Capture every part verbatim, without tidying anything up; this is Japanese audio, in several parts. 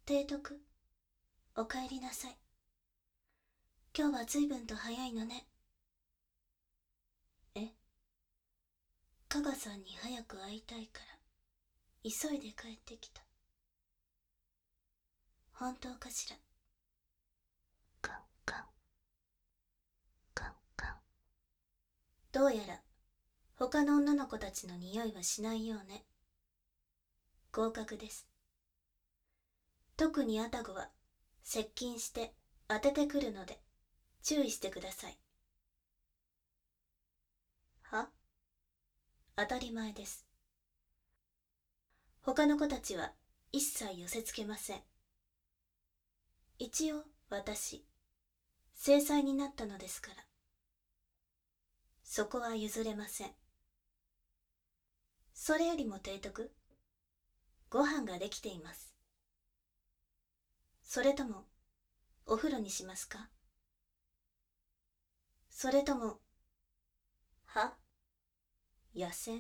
提督、お帰りなさい。今日は随分と早いのね。え、加賀さんに早く会いたいから、急いで帰ってきた。本当かしら。カンカン。カンカン。どうやら、他の女の子たちの匂いはしないようね。合格です。特にアタゴは、接近して当ててくるので、注意してください。は？当たり前です。他の子たちは一切寄せつけません。一応私、制裁になったのですから。そこは譲れません。それよりも提督、ご飯ができています。それとも、お風呂にしますか？それとも、は？野戦？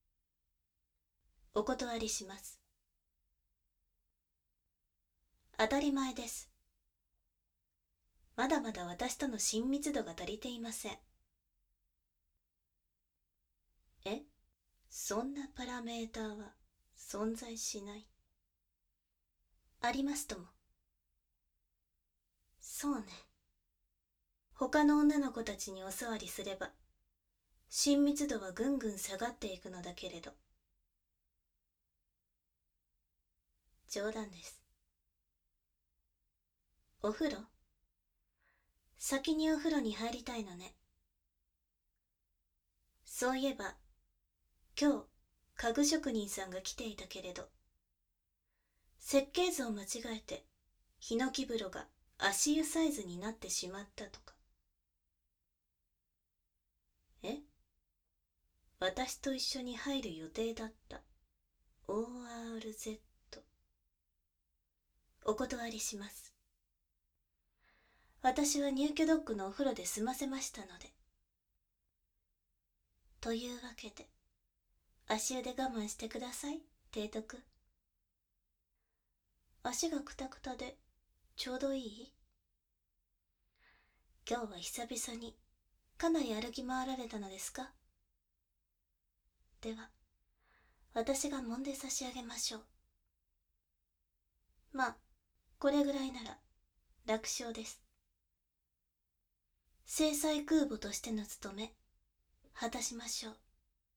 お断りします。当たり前です。まだまだ私との親密度が足りていません。え？そんなパラメーターは存在しない。ありますとも。そうね。他の女の子たちにお座りすれば、親密度はぐんぐん下がっていくのだけれど。冗談です。お風呂？先にお風呂に入りたいのね。そういえば、今日、家具職人さんが来ていたけれど、設計図を間違えて、ヒノキ風呂が足湯サイズになってしまったとか。え？私と一緒に入る予定だった。オーアールゼット。お断りします。私は入居ドッグのお風呂で済ませましたので。というわけで、足湯で我慢してください、提督。足がくたくたで、ちょうどいい？今日は久々に、かなり歩き回られたのですか？では、私が揉んで差し上げましょう。まあ、これぐらいなら、楽勝です。制裁空母としての務め、果たしましょう。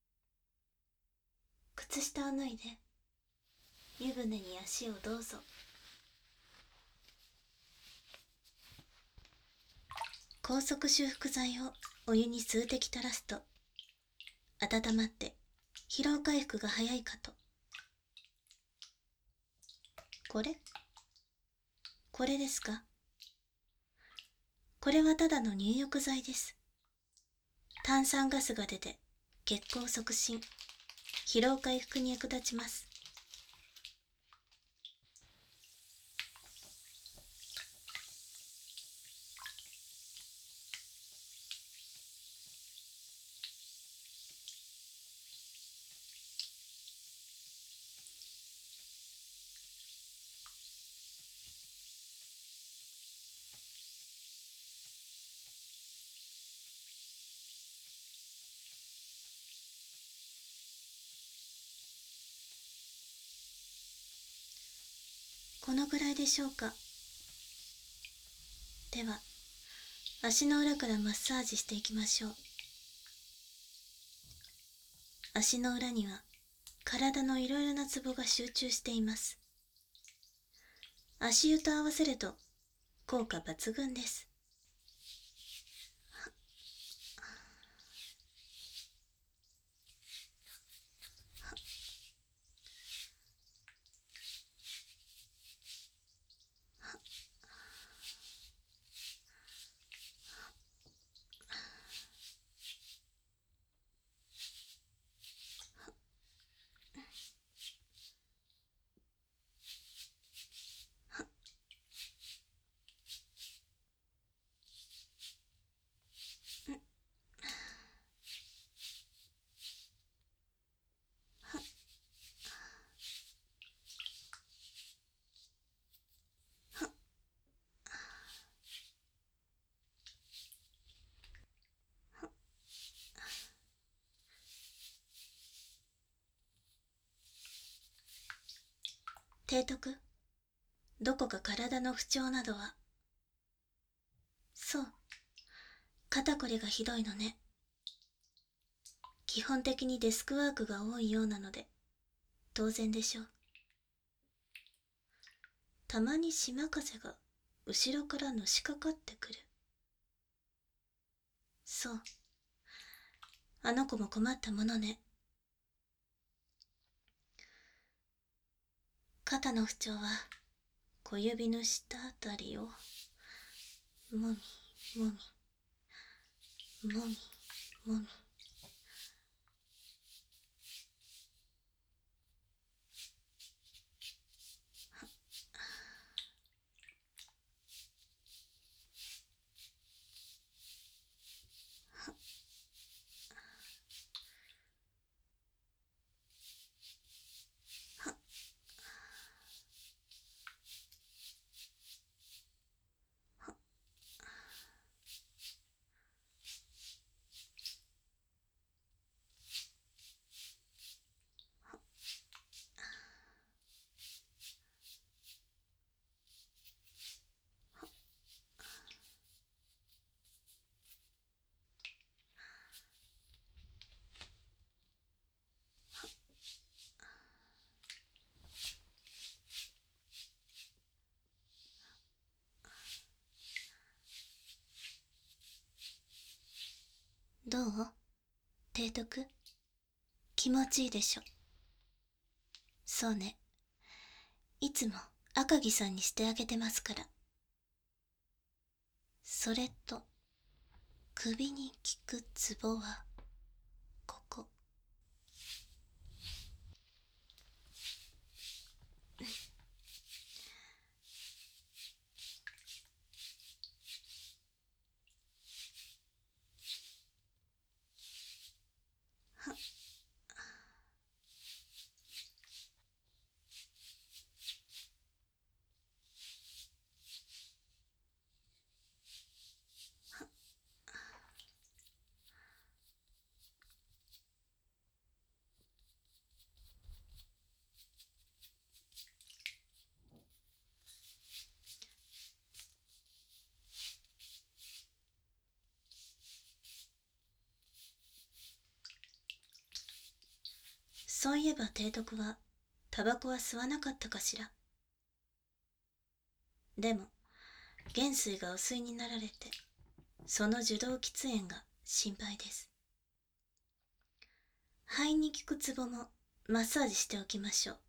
靴下を脱いで、湯船に足をどうぞ。高速修復剤をお湯に数滴垂らすと、温まって疲労回復が早いかと。これ？これですか？これはただの入浴剤です。炭酸ガスが出て血行促進、疲労回復に役立ちます。このぐらいでしょうか。では、足の裏からマッサージしていきましょう。足の裏には体のいろいろなツボが集中しています。足湯と合わせると効果抜群です。 提督、どこか体の不調などは？そう、肩こりがひどいのね。基本的にデスクワークが多いようなので、当然でしょう。たまに島風が後ろからのしかかってくる。そう、あの子も困ったものね。肩の不調は小指の下あたりをもみもみもみもみ。どう？提督、気持ちいいでしょ？そうね。いつも赤城さんにしてあげてますから。それと、首に効くツボは、ここ。そういえば提督はタバコは吸わなかったかしら。でも元帥がお吸いになられて、その受動喫煙が心配です。肺に効くツボもマッサージしておきましょう。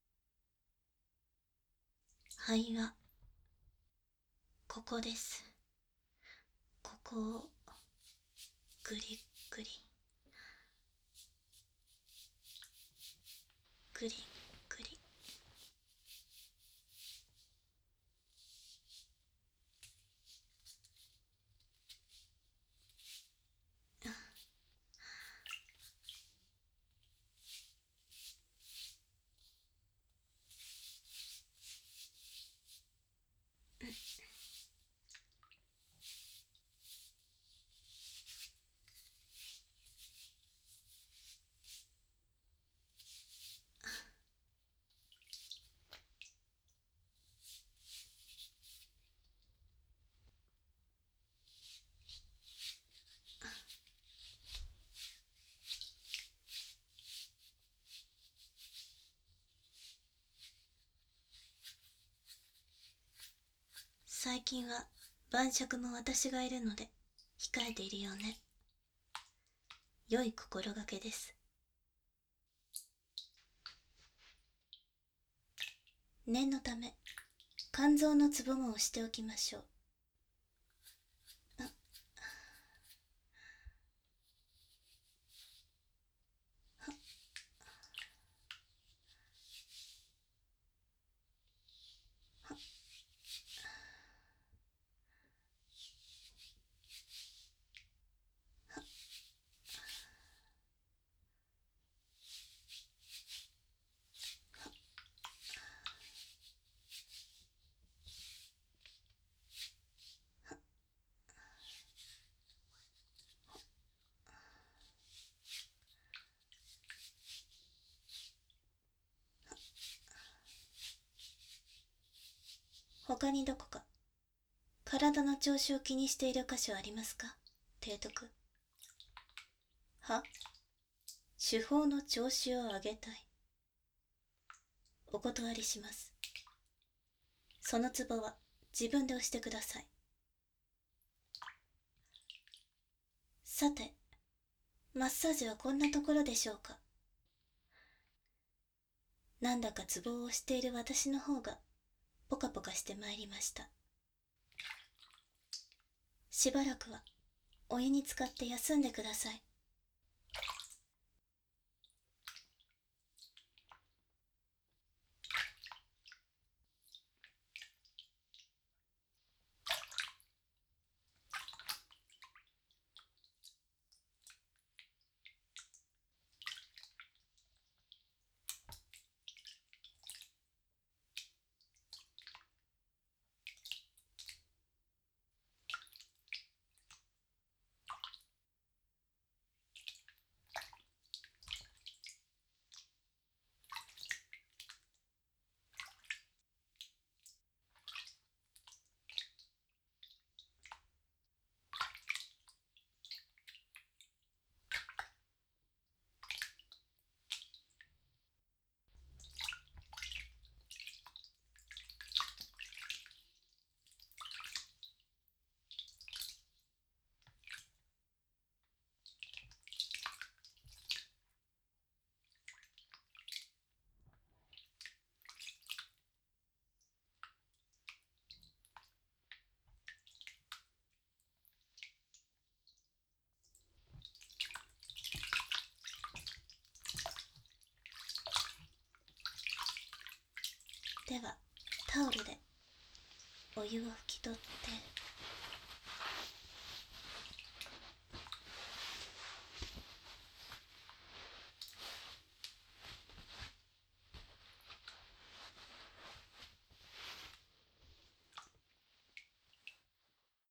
肺はここです。ここをグリグリグリグリ。最近は晩酌も私がいるので控えているよね。良い心がけです。念のため肝臓のツボも押しておきましょう。 他にどこか体の調子を気にしている箇所ありますか、提督。は？手法の調子を上げたい。お断りします。そのツボは自分で押してください。さて、マッサージはこんなところでしょうか。なんだかツボを押している私の方がポカポカしてまいりました。しばらくはお湯に浸かって休んでください。ではタオルでお湯を拭き取って。